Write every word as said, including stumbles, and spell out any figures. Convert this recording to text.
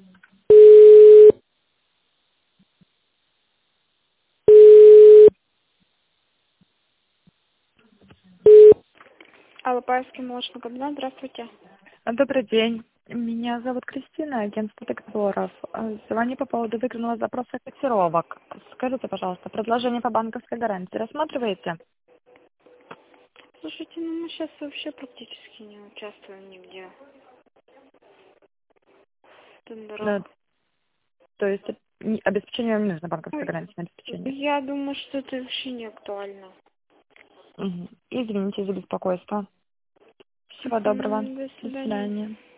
Алапаевский молочный комбинат, здравствуйте. Добрый день. Меня зовут Кристина, агентство Декторов. Звоню по поводу выигранного запроса котировок. Скажите, пожалуйста, предложение по банковской гарантии рассматриваете? Слушайте, ну мы сейчас вообще практически не участвуем нигде в Да, тендерах. то есть не- обеспечение вам не нужно банковской Ой, гарантии на обеспечение. я думаю, что это вообще не актуально. Мгм. Извините за беспокойство. Всего доброго. Мгм, до До свидания. свидания.